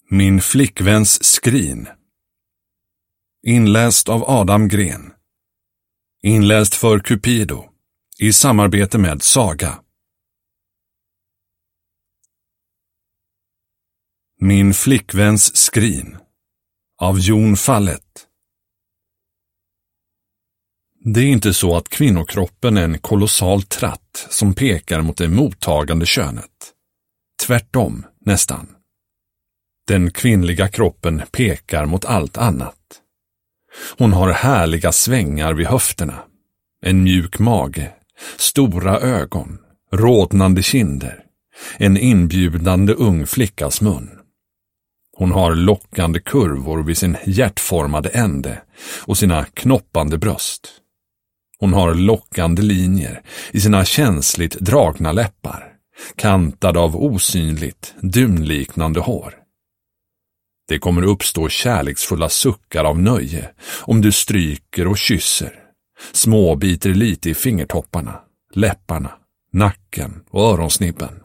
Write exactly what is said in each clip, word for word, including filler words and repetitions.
Min flickväns skrin. Inläst av Adam Gren. Inläst för Cupido i samarbete med Saga. Min flickväns skrin av Jon Fallet. Det är inte så att kvinnokroppen är en kolossal tratt som pekar mot det mottagande könet. Tvärtom, nästan. Den kvinnliga kroppen pekar mot allt annat. Hon har härliga svängar vid höfterna, en mjuk mage, stora ögon, rodnande kinder, en inbjudande ung flickas mun. Hon har lockande kurvor vid sin hjärtformade ände och sina knoppande bröst. Hon har lockande linjer i sina känsligt dragna läppar, kantade av osynligt, dunliknande hår. Det kommer uppstå kärleksfulla suckar av nöje om du stryker och kysser, småbiter lite i fingertopparna, läpparna, nacken och öronsnibben.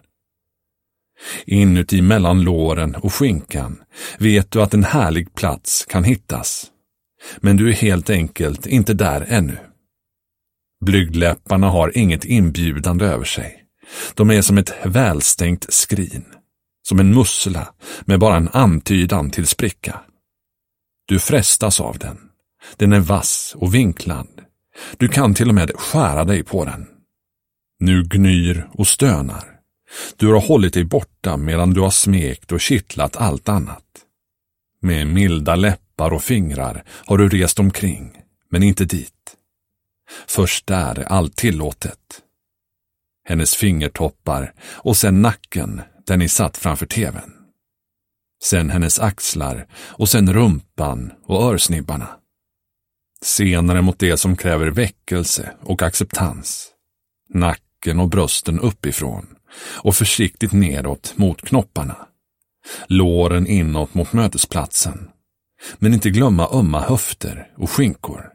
Inuti mellan låren och skinkan vet du att en härlig plats kan hittas, men du är helt enkelt inte där ännu. Blygdläpparna har inget inbjudande över sig. De är som ett välstängt skrin, som en mussla med bara en antydan till spricka. Du frestas av den. Den är vass och vinklad. Du kan till och med skära dig på den. Nu gnyr och stönar. Du har hållit dig borta medan du har smekt och kittlat allt annat. Med milda läppar och fingrar har du rest omkring, men inte dit. Först där är allt tillåtet. Hennes fingertoppar och sen nacken där ni satt framför tvn. Sen hennes axlar och sen rumpan och örsnibbarna. Senare mot det som kräver väckelse och acceptans. Nacken och brösten uppifrån och försiktigt nedåt mot knopparna. Låren inåt mot mötesplatsen. Men inte glömma ömma höfter och skinkor.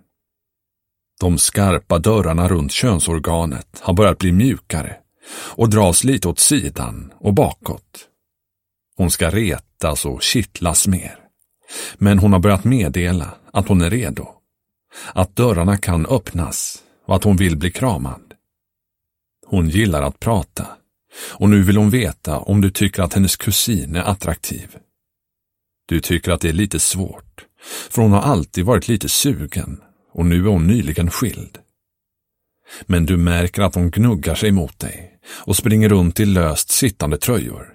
De skarpa dörrarna runt könsorganet har börjat bli mjukare och dras lite åt sidan och bakåt. Hon ska retas och kittlas mer. Men hon har börjat meddela att hon är redo. Att dörrarna kan öppnas och att hon vill bli kramad. Hon gillar att prata och nu vill hon veta om du tycker att hennes kusin är attraktiv. Du tycker att det är lite svårt, för hon har alltid varit lite sugen och nu är hon nyligen skild. Men du märker att hon gnuggar sig mot dig och springer runt i löst sittande tröjor.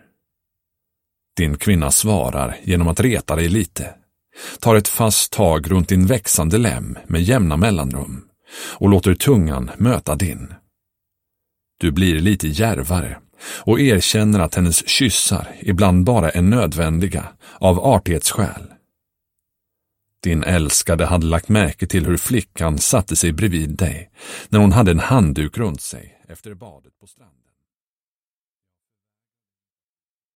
Din kvinna svarar genom att reta dig lite, tar ett fast tag runt din växande lem med jämna mellanrum och låter tungan möta din. Du blir lite djärvare och erkänner att hennes kyssar ibland bara är nödvändiga av artighetsskäl. Din älskade hade lagt märke till hur flickan satte sig bredvid dig när hon hade en handduk runt sig efter badet på stranden.